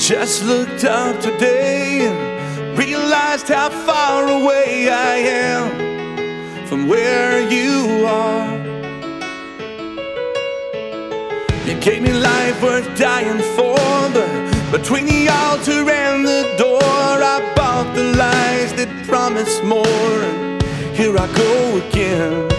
Just looked up today and realized how far away I am from where you are. You gave me life worth dying for, but between the altar and the door I bought the lies that promise more, and here I go again.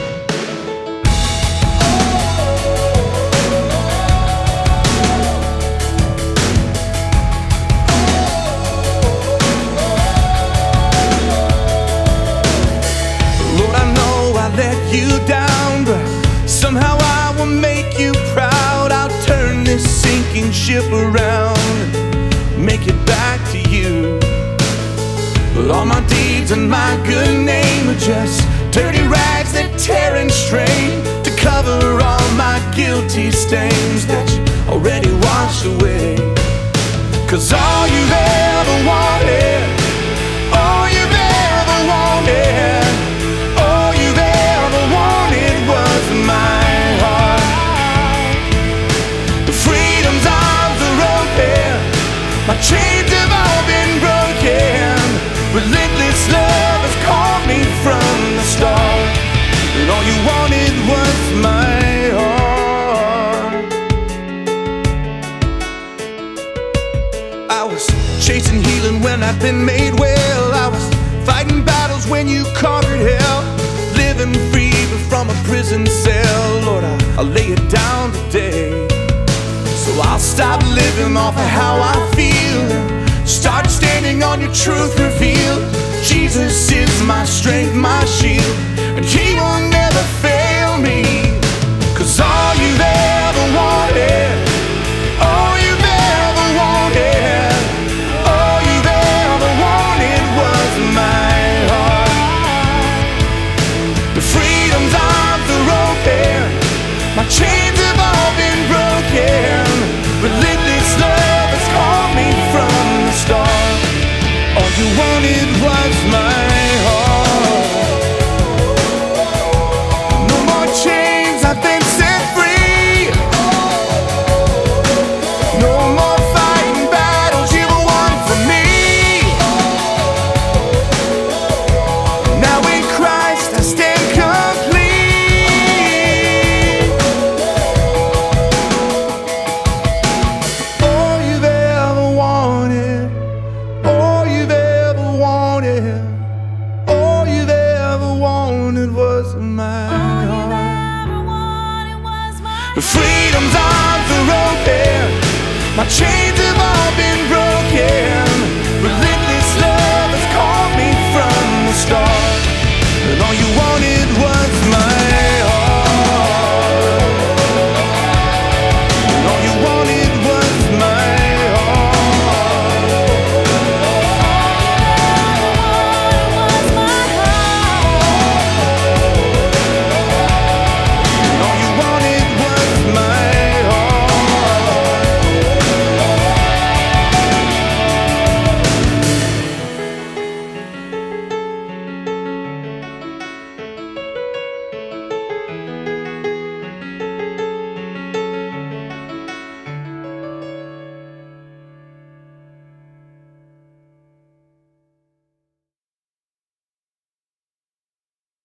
Let you down, but somehow I will make you proud. I'll turn this sinking ship around and make it back to you. But all my deeds and my good name are just dirty rags that tear and strain to cover all my guilty stains that you already washed away. 'Cause all you've ever wanted, all you've ever wanted, my heart. The freedom's arms are open, my chains have all been broken. Relentless love has called me from the start, and all you wanted was my heart. I was chasing healing when I'd been made well. I was fighting battles when you conquered hell, living free from a prison cell. Lord, I'll lay it down today. So I'll stop living off of how I feel and start standing on your truth revealed. Jesus is my strength, my shield, and He will never fail me. 'Cause all you've ever wanted, all you've ever wanted, all you've ever wanted was my heart. The freedom's arms are open, my chains have all been broken. Relentless love has called me from the start. All you wanted was my heart. No more chains, I've been set free. No more fighting battles you've won for me. Now in Christ I stand complete. All you've ever wanted, all you've ever wanted, all you've ever wanted was my heart. The freedom's arms are open, my chains are